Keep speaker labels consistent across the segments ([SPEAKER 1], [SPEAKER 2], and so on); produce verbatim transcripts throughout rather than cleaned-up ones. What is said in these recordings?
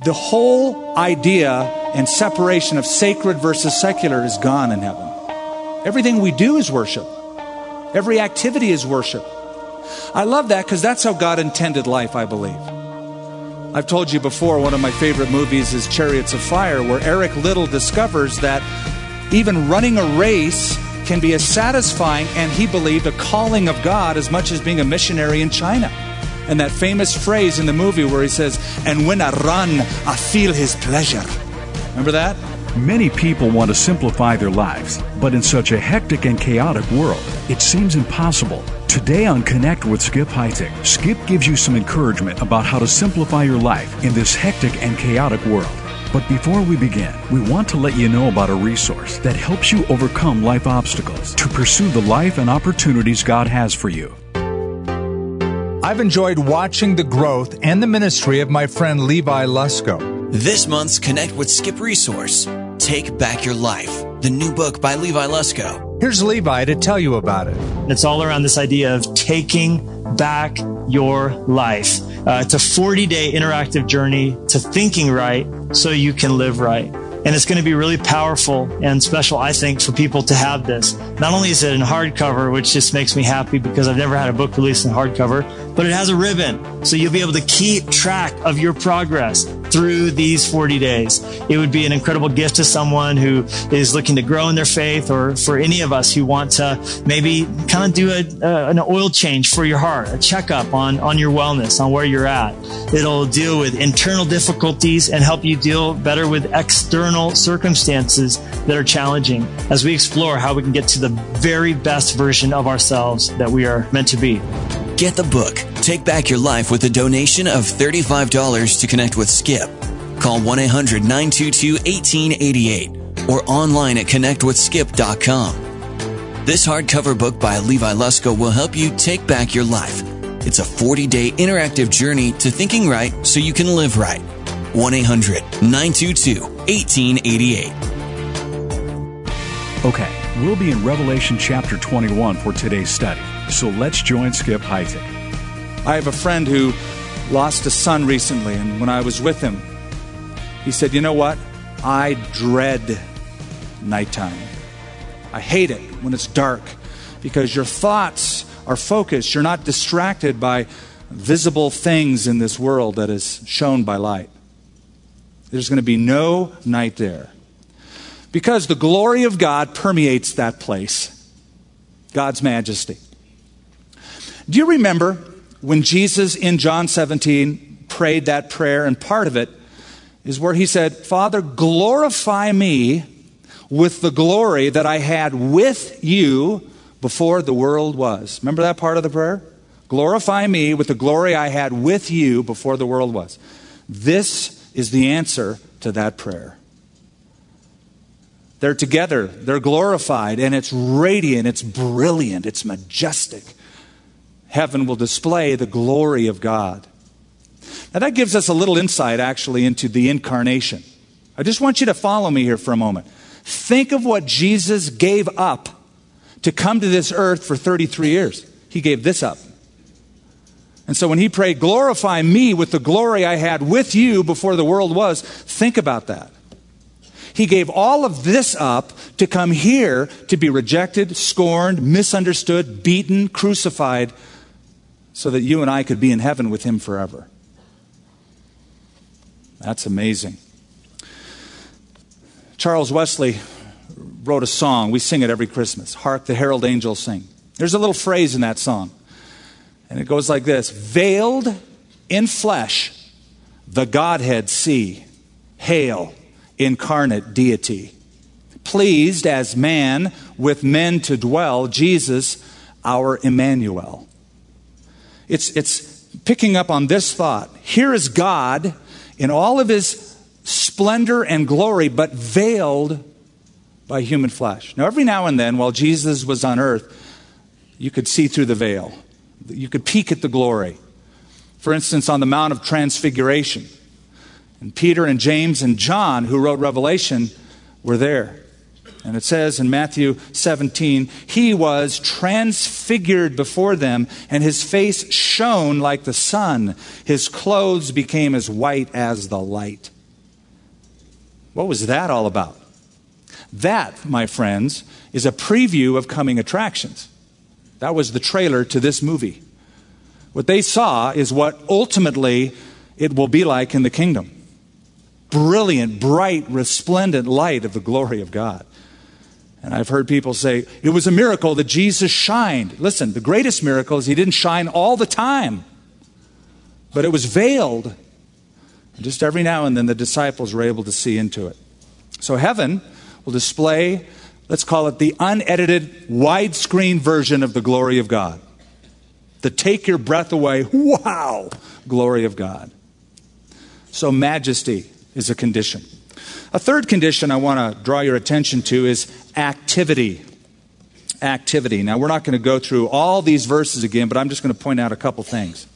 [SPEAKER 1] the whole idea and separation of sacred versus secular is gone in heaven. Everything we do is worship. Every activity is worship. I love that because that's how God intended life, I believe. I've told you before, one of my favorite movies is Chariots of Fire, where Eric Liddell discovers that even running a race can be as satisfying, and he believed, a calling of God as much as being a missionary in China. And that famous phrase in the movie where he says, "And when I run, I feel his pleasure." Remember that?
[SPEAKER 2] Many people want to simplify their lives, but in such a hectic and chaotic world, it seems impossible. Today on Connect with Skip Heitzig, Skip gives you some encouragement about how to simplify your life in this hectic and chaotic world. But before we begin, we want to let you know about a resource that helps you overcome life obstacles to pursue the life and opportunities God has for you.
[SPEAKER 3] I've enjoyed watching the growth and the ministry of my friend Levi Lusko.
[SPEAKER 4] This month's Connect with Skip resource, Take Back Your Life, the new book by Levi Lusko.
[SPEAKER 3] Here's Levi to tell you about it.
[SPEAKER 5] It's all around this idea of taking back your life. Uh, it's a forty-day interactive journey to thinking right so you can live right. And it's going to be really powerful and special, I think, for people to have this. Not only is it in hardcover, which just makes me happy because I've never had a book released in hardcover, but it has a ribbon. So you'll be able to keep track of your progress through these forty days. It would be an incredible gift to someone who is looking to grow in their faith, or for any of us who want to maybe kind of do a, uh, an oil change for your heart, a checkup on, on your wellness, on where you're at. It'll deal with internal difficulties and help you deal better with external circumstances that are challenging as we explore how we can get to the very best version of ourselves that we are meant to be.
[SPEAKER 4] Get the book, Take Back Your Life, with a donation of thirty-five dollars to Connect with Skip. Call one eight hundred nine two two one eight eight eight or online at connect with skip dot com. This hardcover book by Levi Lusko will help you take back your life. It's a forty-day interactive journey to thinking right so you can live right. one eight hundred nine two two one eight eight eight.
[SPEAKER 2] Okay, we'll be in Revelation chapter twenty-one for today's study. So let's join Skip Heitzig.
[SPEAKER 1] I have a friend who lost a son recently, and when I was with him, he said, "You know what? I dread nighttime. I hate it when it's dark because your thoughts are focused. You're not distracted by visible things in this world that is shown by light. There's going to be no night there because the glory of God permeates that place, God's majesty." Do you remember when Jesus in John seventeen prayed that prayer, and part of it is where he said, "Father, glorify me with the glory that I had with you before the world was." Remember that part of the prayer? Glorify me with the glory I had with you before the world was. This is the answer to that prayer. They're together, they're glorified, and it's radiant, it's brilliant, it's majestic. Heaven will display the glory of God. Now that gives us a little insight actually into the incarnation. I just want you to follow me here for a moment. Think of what Jesus gave up to come to this earth for thirty-three years. He gave this up. And so when he prayed, "Glorify me with the glory I had with you before the world was," think about that. He gave all of this up to come here to be rejected, scorned, misunderstood, beaten, crucified, so that you and I could be in heaven with him forever. That's amazing. Charles Wesley wrote a song. We sing it every Christmas. "Hark the Herald Angels Sing." There's a little phrase in that song. And it goes like this: "Veiled in flesh, the Godhead see. Hail, incarnate deity. Pleased as man with men to dwell, Jesus, our Emmanuel." It's, it's picking up on this thought. Here is God in all of his splendor and glory, but veiled by human flesh. Now, every now and then, while Jesus was on earth, you could see through the veil. You could peek at the glory. For instance, on the Mount of Transfiguration. And Peter and James and John, who wrote Revelation, were there. And it says in Matthew seventeen, he was transfigured before them, and his face shone like the sun. His clothes became as white as the light. What was that all about? That, my friends, is a preview of coming attractions. That was the trailer to this movie. What they saw is what ultimately it will be like in the kingdom. Brilliant, bright, resplendent light of the glory of God. And I've heard people say, it was a miracle that Jesus shined. Listen, the greatest miracle is he didn't shine all the time, but it was veiled. And just every now and then the disciples were able to see into it. So heaven will display, let's call it the unedited, widescreen version of the glory of God. The take your breath away, wow, glory of God. So majesty is a condition. A third condition I want to draw your attention to is activity. Activity. Now, we're not going to go through all these verses again, but I'm just going to point out a couple things.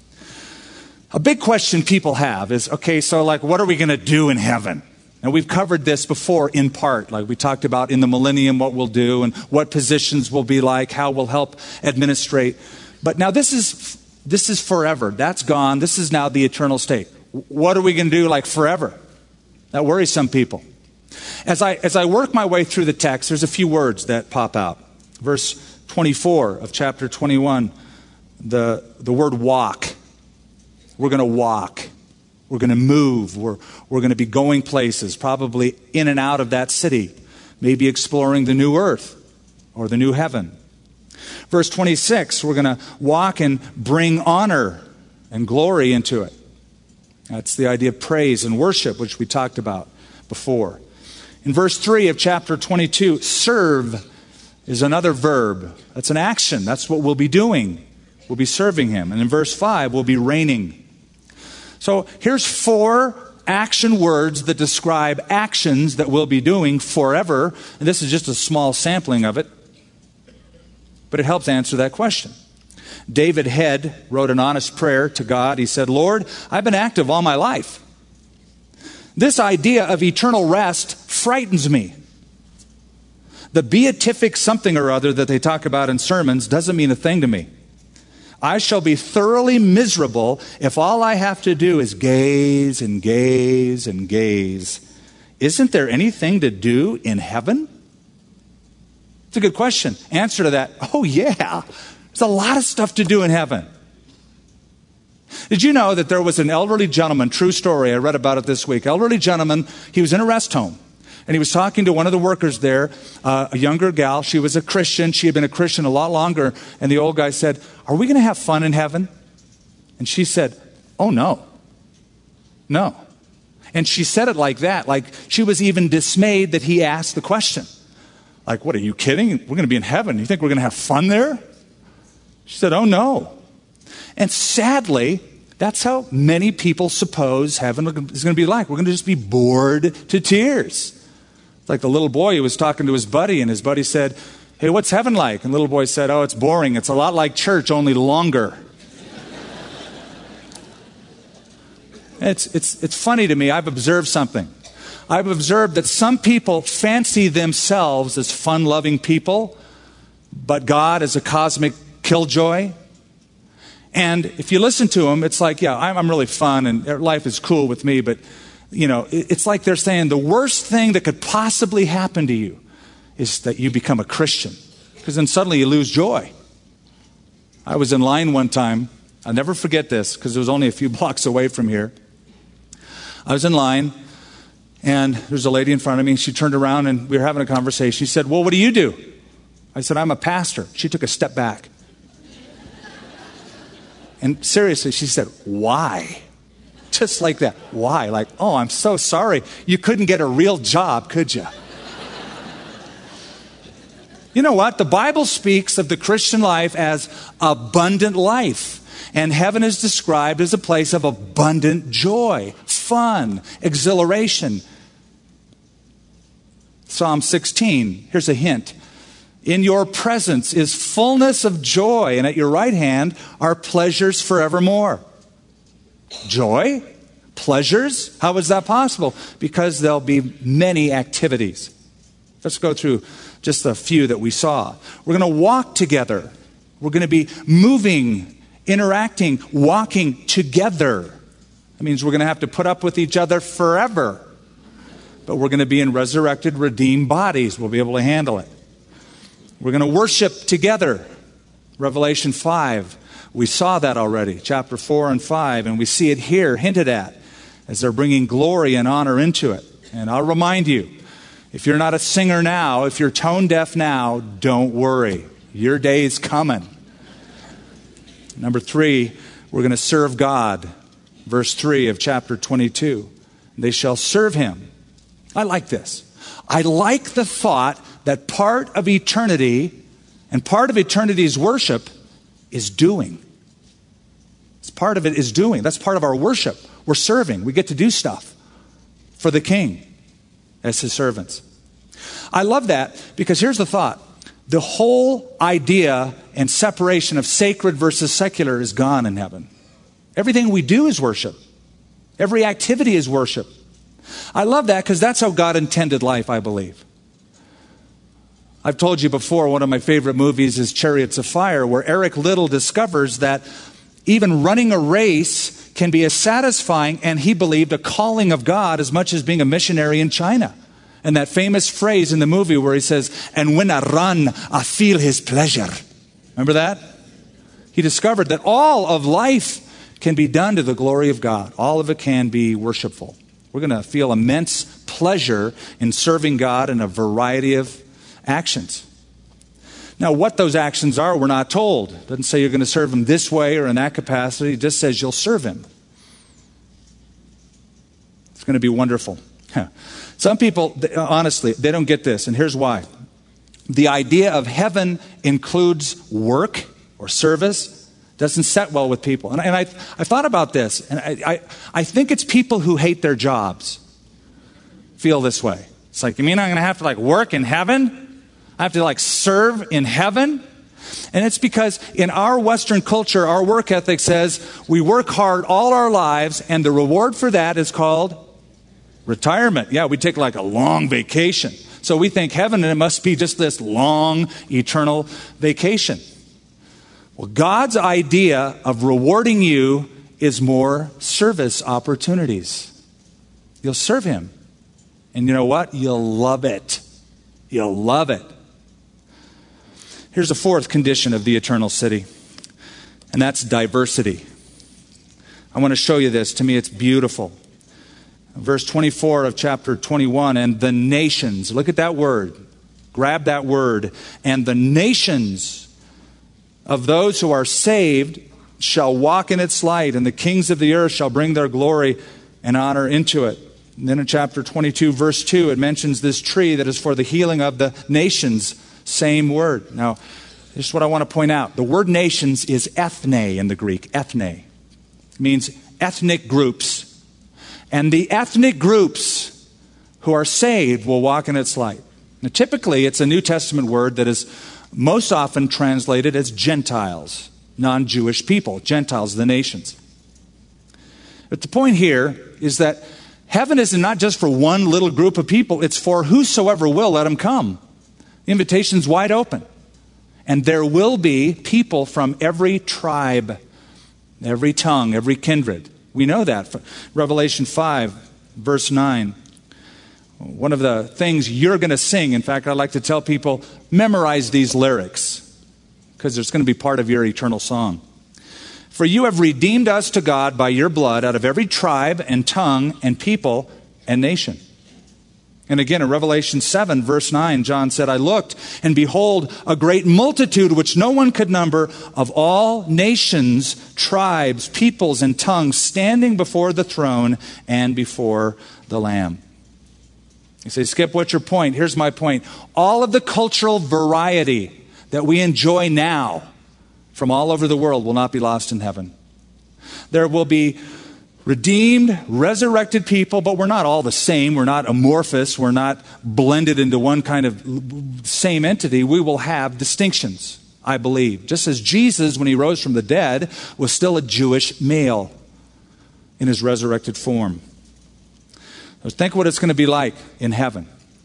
[SPEAKER 1] A big question people have is, okay, so like, what are we going to do in heaven? And we've covered this before in part, like we talked about in the millennium, what we'll do and what positions will be like, how we'll help administrate. But now this is this is forever. That's gone. This is now the eternal state. What are we going to do like forever? That worries some people. As I as I work my way through the text, there's a few words that pop out. Verse twenty-four of chapter twenty-one, the, the word walk. We're going to walk. We're going to move. We're, we're going to be going places, probably in and out of that city, maybe exploring the new earth or the new heaven. Verse twenty-six, we're going to walk and bring honor and glory into it. That's the idea of praise and worship, which we talked about before. In verse three of chapter twenty-two, serve is another verb. That's an action. That's what we'll be doing. We'll be serving him. And in verse five, we'll be reigning. So here's four action words that describe actions that we'll be doing forever. And this is just a small sampling of it. But it helps answer that question. David Head wrote an honest prayer to God. He said, Lord, I've been active all my life. This idea of eternal rest frightens me. The beatific something or other that they talk about in sermons doesn't mean a thing to me. I shall be thoroughly miserable if all I have to do is gaze and gaze and gaze. Isn't there anything to do in heaven? It's a good question. Answer to that, oh yeah. There's a lot of stuff to do in heaven. Did you know that there was an elderly gentleman, true story, I read about it this week. Elderly gentleman, he was in a rest home. And he was talking to one of the workers there, uh, a younger gal. She was a Christian. She had been a Christian a lot longer. And the old guy said, are we going to have fun in heaven? And she said, oh no. No. And she said it like that, like she was even dismayed that he asked the question. Like, what, are you kidding? We're going to be in heaven. You think we're going to have fun there? She said, oh no. And sadly, that's how many people suppose heaven is going to be like. We're going to just be bored to tears. It's like the little boy who was talking to his buddy, and his buddy said, hey, what's heaven like? And the little boy said, oh, it's boring. It's a lot like church, only longer. it's, it's, it's funny to me. I've observed something. I've observed that some people fancy themselves as fun-loving people, but God is a cosmic killjoy. And if you listen to them, it's like, yeah, I'm, I'm really fun and life is cool with me, but, you know, it, it's like they're saying the worst thing that could possibly happen to you is that you become a Christian, because then suddenly you lose joy. I was in line one time. I'll never forget this because it was only a few blocks away from here. I was in line, and there's a lady in front of me, and she turned around, and we were having a conversation. She said, well, what do you do? I said, I'm a pastor. She took a step back. And seriously, she said, why? Just like that. Why? Like, oh, I'm so sorry. You couldn't get a real job, could you? You know what? The Bible speaks of the Christian life as abundant life. And heaven is described as a place of abundant joy, fun, exhilaration. Psalm sixteen, here's a hint. In your presence is fullness of joy, and at your right hand are pleasures forevermore. Joy? Pleasures? How is that possible? Because there'll be many activities. Let's go through just a few that we saw. We're going to walk together. We're going to be moving, interacting, walking together. That means we're going to have to put up with each other forever. But we're going to be in resurrected, redeemed bodies. We'll be able to handle it. We're going to worship together. Revelation five. We saw that already, chapter four and five, and we see it here hinted at as they're bringing glory and honor into it. And I'll remind you, if you're not a singer now, if you're tone deaf now, don't worry. Your day is coming. Number three, we're going to serve God. Verse three of chapter twenty-two. They shall serve him. I like this. I like the thought that part of eternity and part of eternity's worship is doing. It's part of it is doing. That's part of our worship. We're serving. We get to do stuff for the King as his servants. I love that because here's the thought. The whole idea and separation of sacred versus secular is gone in heaven. Everything we do is worship. Every activity is worship. I love that because that's how God intended life, I believe. I've told you before, one of my favorite movies is Chariots of Fire, where Eric Liddell discovers that even running a race can be as satisfying, and he believed, a calling of God as much as being a missionary in China. And that famous phrase in the movie where he says, "And when I run, I feel his pleasure." Remember that? He discovered that all of life can be done to the glory of God. All of it can be worshipful. We're going to feel immense pleasure in serving God in a variety of actions. Now, what those actions are, we're not told. It doesn't say you're going to serve him this way or in that capacity. It just says you'll serve him. It's going to be wonderful. Some people, honestly, they don't get this, and here's why. The idea of heaven includes work or service doesn't set well with people. And I, and I, I thought about this, and I, I, I think it's people who hate their jobs feel this way. It's like, you mean I'm going to have to like work in heaven? I have to like serve in heaven? And it's because in our Western culture, our work ethic says we work hard all our lives, and the reward for that is called retirement. Yeah, we take like a long vacation. So we think heaven, and it must be just this long, eternal vacation. Well, God's idea of rewarding you is more service opportunities. You'll serve him. And you know what? You'll love it. You'll love it. Here's a fourth condition of the eternal city, and that's diversity. I want to show you this. To me, it's beautiful. Verse twenty-four of chapter twenty-one, and the nations, look at that word. Grab that word. And the nations of those who are saved shall walk in its light, and the kings of the earth shall bring their glory and honor into it. And then in chapter twenty-two, verse two, it mentions this tree that is for the healing of the nations. Same word. Now, this is what I want to point out. The word nations is ethne in the Greek. Ethne. It means ethnic groups. And the ethnic groups who are saved will walk in its light. Now, typically, it's a New Testament word that is most often translated as Gentiles, non-Jewish people, Gentiles, the nations. But the point here is that heaven is not just for one little group of people, it's for whosoever will, let them come. The invitation's wide open. And there will be people from every tribe, every tongue, every kindred. We know that. Revelation five, verse nine. One of the things you're going to sing, in fact, I like to tell people, memorize these lyrics, because it's going to be part of your eternal song. For you have redeemed us to God by your blood out of every tribe and tongue and people and nation. And again, in Revelation seven, verse nine, John said, I looked, and behold, a great multitude which no one could number, of all nations, tribes, peoples, and tongues, standing before the throne and before the Lamb. You say, Skip, what's your point? Here's my point. All of the cultural variety that we enjoy now from all over the world will not be lost in heaven. There will be redeemed, resurrected people, but we're not all the same. We're not amorphous. We're not blended into one kind of same entity. We will have distinctions, I believe. Just as Jesus, when he rose from the dead, was still a Jewish male in his resurrected form. So think what it's going to be like in heaven.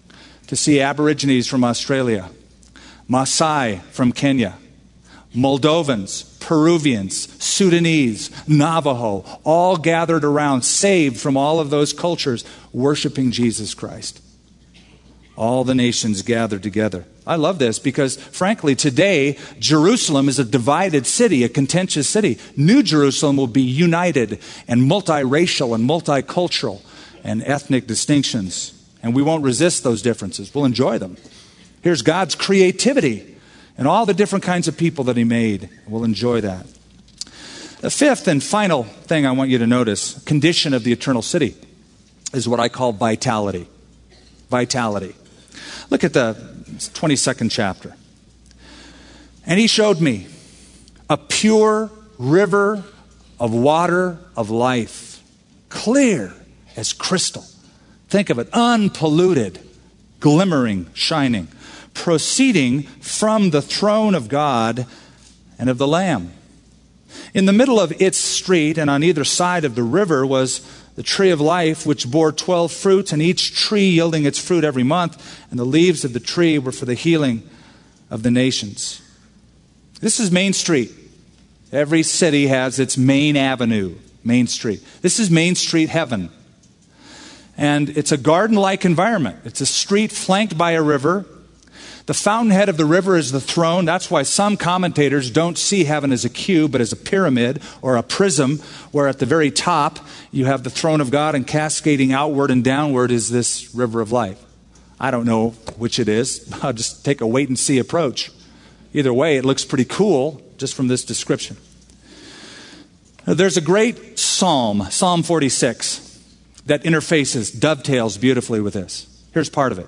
[SPEAKER 1] to see Aborigines from Australia, Maasai from Kenya, Moldovans, Peruvians, Sudanese, Navajo, all gathered around, saved from all of those cultures, worshiping Jesus Christ. All the nations gathered together. I love this because, frankly, today, Jerusalem is a divided city, a contentious city. New Jerusalem will be united and multiracial and multicultural and ethnic distinctions. And we won't resist those differences. We'll enjoy them. Here's God's creativity and all the different kinds of people that He made. We'll enjoy that. The fifth and final thing I want you to notice, condition of the eternal city, is what I call vitality. Vitality. Look at the twenty-second chapter. And He showed me a pure river of water of life, clear as crystal. Think of it, unpolluted, glimmering, shining, proceeding from the throne of God and of the Lamb. In the middle of its street and on either side of the river was the tree of life, which bore twelve fruits, and each tree yielding its fruit every month, and the leaves of the tree were for the healing of the nations. This is Main Street. Every city has its main avenue, Main Street. This is Main Street heaven. And it's a garden-like environment. It's a street flanked by a river. The fountainhead of the river is the throne. That's why some commentators don't see heaven as a cube, but as a pyramid or a prism, where at the very top you have the throne of God, and cascading outward and downward is this river of life. I don't know which it is. I'll just take a wait-and-see approach. Either way, it looks pretty cool just from this description. There's a great psalm, Psalm forty-six, that interfaces, dovetails beautifully with this. Here's part of it.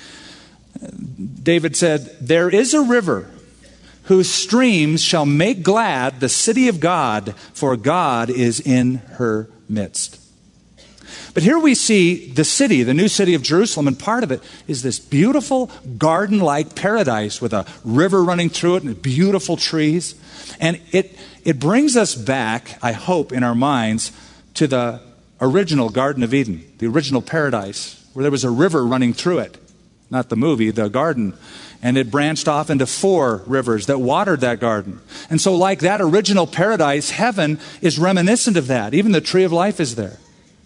[SPEAKER 1] David said, "There is a river whose streams shall make glad the city of God, for God is in her midst." But here we see the city, the new city of Jerusalem, and part of it is this beautiful garden-like paradise with a river running through it and beautiful trees. And it, it brings us back, I hope, in our minds to the original Garden of Eden, the original paradise, where there was a river running through it. Not the movie, the garden. And it branched off into four rivers that watered that garden. And so like that original paradise, heaven is reminiscent of that. Even the tree of life is there.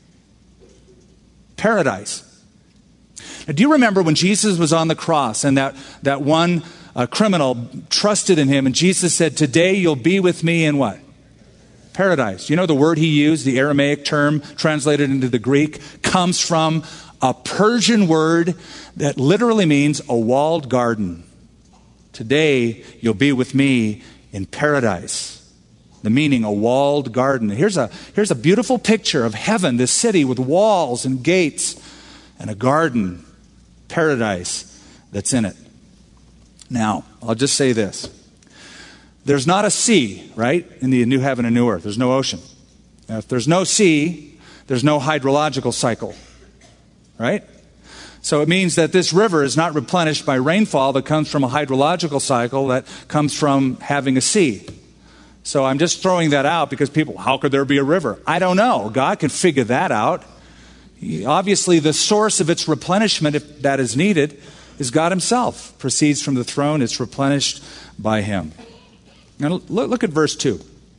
[SPEAKER 1] Paradise. Now, do you remember when Jesus was on the cross and that, that one uh, criminal trusted in Him, and Jesus said, "Today you'll be with me in what? Paradise." You know the word He used, the Aramaic term translated into the Greek, comes from a Persian word that literally means a walled garden. Today, you'll be with me in paradise. The meaning, a walled garden. Here's a, here's a beautiful picture of heaven, this city with walls and gates and a garden, paradise that's in it. Now, I'll just say this. There's not a sea, right, in the new heaven and new earth. There's no ocean. Now, if there's no sea, there's no hydrological cycle. Right? So it means that this river is not replenished by rainfall that comes from a hydrological cycle that comes from having a sea. So I'm just throwing that out because people, how could there be a river? I don't know. God can figure that out. He, obviously, the source of its replenishment, if that is needed, is God Himself. Proceeds from the throne. It's replenished by Him. Now look, look at verse two.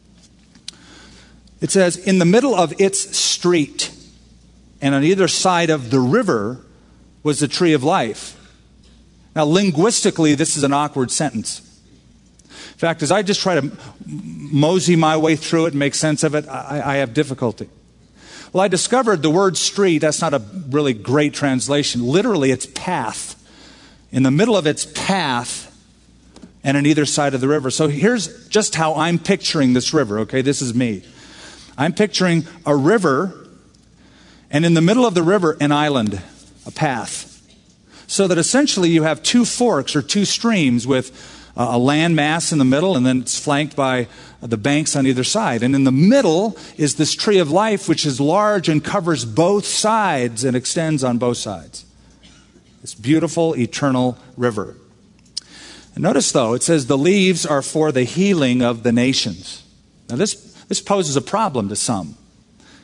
[SPEAKER 1] It says, "In the middle of its street, and on either side of the river was the tree of life." Now, linguistically, this is an awkward sentence. In fact, as I just try to mosey my way through it and make sense of it, I, I have difficulty. Well, I discovered the word street, that's not a really great translation. Literally, it's path. In the middle of its path and on either side of the river. So here's just how I'm picturing this river, okay? This is me. I'm picturing a river, and in the middle of the river, an island, a path. So that essentially you have two forks or two streams with a land mass in the middle, and then it's flanked by the banks on either side. And in the middle is this tree of life, which is large and covers both sides and extends on both sides. This beautiful, eternal river. And notice, though, it says the leaves are for the healing of the nations. Now, this, this poses a problem to some.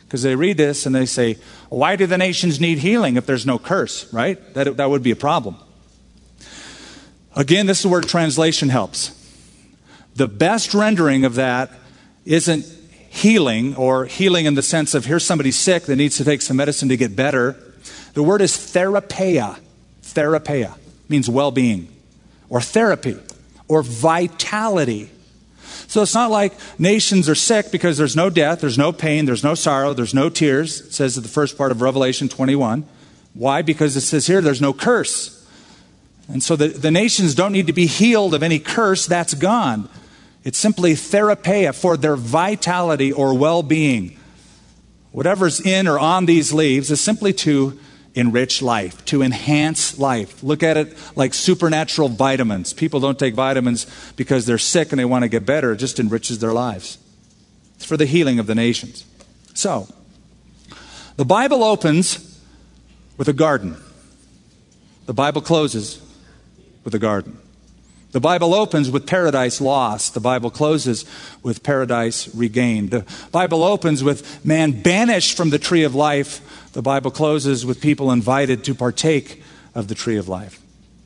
[SPEAKER 1] Because they read this and they say, why do the nations need healing if there's no curse, right? That, that would be a problem. Again, this is where translation helps. The best rendering of that isn't healing, or healing in the sense of here's somebody sick that needs to take some medicine to get better. The word is therapeia. Therapeia means well-being, or therapy, or vitality. So it's not like nations are sick because there's no death, there's no pain, there's no sorrow, there's no tears. It says in the first part of Revelation twenty-one. Why? Because it says here there's no curse. And so the, the nations don't need to be healed of any curse. That's gone. It's simply therapeia, for their vitality or well-being. Whatever's in or on these leaves is simply to enrich life, to enhance life. Look at it like supernatural vitamins. People don't take vitamins because they're sick and they want to get better. It just enriches their lives. It's for the healing of the nations. So, the Bible opens with a garden. The Bible closes with a garden. The Bible opens with paradise lost. The Bible closes with paradise regained. The Bible opens with man banished from the tree of life. The Bible closes with people invited to partake of the tree of life.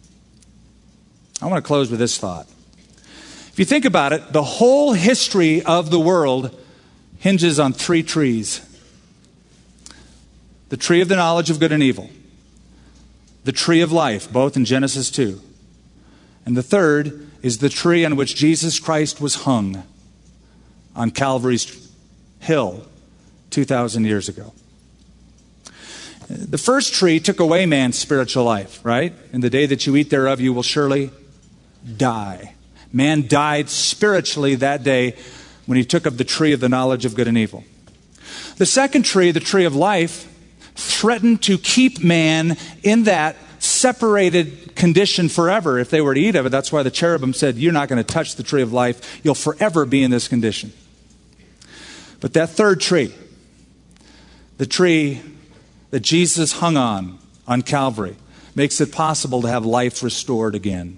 [SPEAKER 1] I want to close with this thought. If you think about it, the whole history of the world hinges on three trees. The tree of the knowledge of good and evil. The tree of life, both in Genesis two. And the third is the tree on which Jesus Christ was hung on Calvary's hill two thousand years ago. The first tree took away man's spiritual life, right? In the day that you eat thereof, you will surely die. Man died spiritually that day when he took of the tree of the knowledge of good and evil. The second tree, the tree of life, threatened to keep man in that separated condition forever if they were to eat of it. That's why the cherubim said, you're not going to touch the tree of life. You'll forever be in this condition. But that third tree, the tree that Jesus hung on, on Calvary, makes it possible to have life restored again.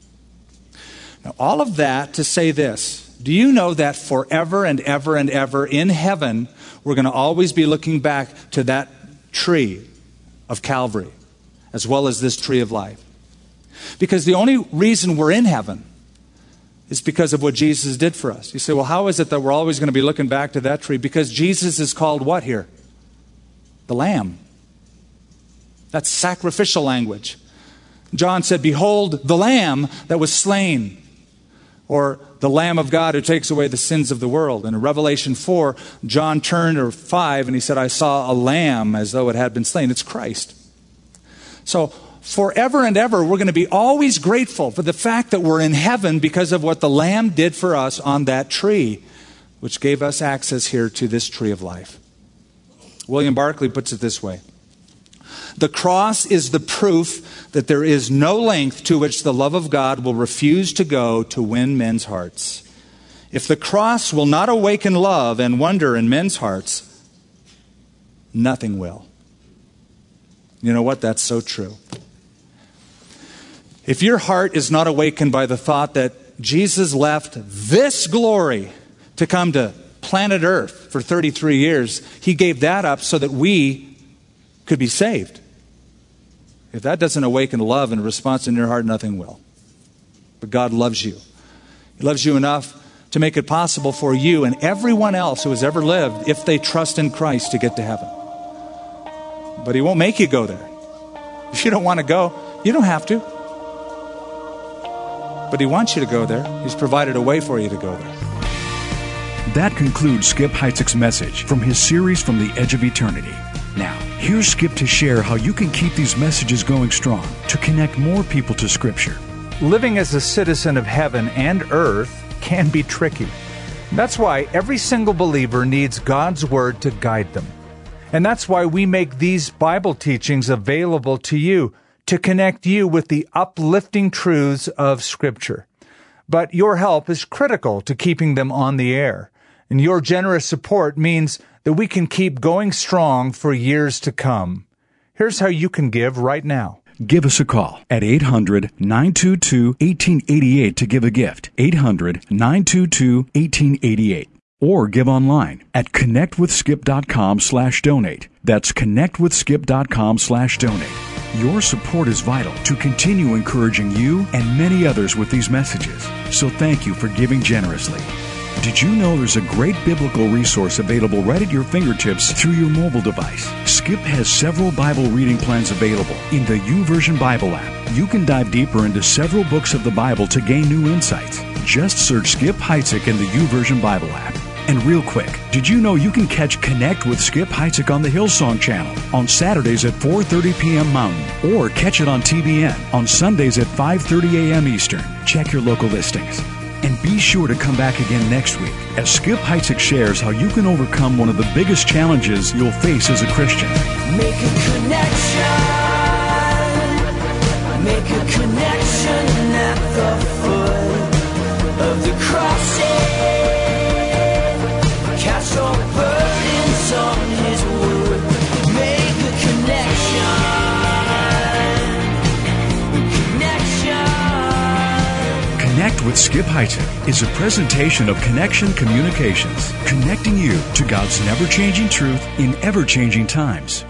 [SPEAKER 1] Now, all of that to say this. Do you know that forever and ever and ever in heaven, we're going to always be looking back to that tree of Calvary, as well as this tree of life? Because the only reason we're in heaven is because of what Jesus did for us. You say, well, how is it that we're always going to be looking back to that tree? Because Jesus is called what here? The Lamb. That's sacrificial language. John said, behold, the Lamb that was slain. Or the Lamb of God who takes away the sins of the world. And in Revelation four, John turned, or five, and he said, I saw a lamb as though it had been slain. It's Christ. So forever and ever, we're going to be always grateful for the fact that we're in heaven because of what the Lamb did for us on that tree, which gave us access here to this tree of life. William Barclay puts it this way. The cross is the proof that there is no length to which the love of God will refuse to go to win men's hearts. If the cross will not awaken love and wonder in men's hearts, nothing will. You know what? That's so true. If your heart is not awakened by the thought that Jesus left this glory to come to planet Earth for thirty-three years, he gave that up so that we could be saved. If that doesn't awaken love and response in your heart, nothing will. But God loves you. He loves you enough to make it possible for you and everyone else who has ever lived, if they trust in Christ, to get to heaven. But he won't make you go there. If you don't want to go, you don't have to. But he wants you to go there. He's provided a way for you to go there.
[SPEAKER 2] That concludes Skip Heitzig's message from his series From the Edge of Eternity. Now, here's Skip to share how you can keep these messages going strong to connect more people to Scripture.
[SPEAKER 3] Living as a citizen of heaven and earth can be tricky. That's why every single believer needs God's Word to guide them. And that's why we make these Bible teachings available to you, to connect you with the uplifting truths of Scripture. But your help is critical to keeping them on the air. And your generous support means that we can keep going strong for years to come. Here's how you can give right now.
[SPEAKER 2] Give us a call at eight hundred, nine two two, one eight eight eight to give a gift. eight hundred, nine two two, one eight eight eight. or give online at connectwithskip.com slash donate. That's connectwithskip.com slash donate. Your support is vital to continue encouraging you and many others with these messages. So thank you for giving generously. Did you know there's a great biblical resource available right at your fingertips through your mobile device? Skip has several Bible reading plans available in the YouVersion Bible app. You can dive deeper into several books of the Bible to gain new insights. Just search Skip Heitzig in the YouVersion Bible app. And real quick, did you know you can catch Connect with Skip Heitzig on the Hillsong channel on Saturdays at four thirty p.m. Mountain, or catch it on T B N on Sundays at five thirty a.m. Eastern? Check your local listings. And be sure to come back again next week as Skip Heitzig shares how you can overcome one of the biggest challenges you'll face as a Christian.
[SPEAKER 6] Make a connection. Make a connection at the foot of the cross. Cast your burdens on His word. Make a connection. Connection.
[SPEAKER 2] Connect with Skip Heitzig is a presentation of Connection Communications, connecting you to God's never-changing truth in ever-changing times.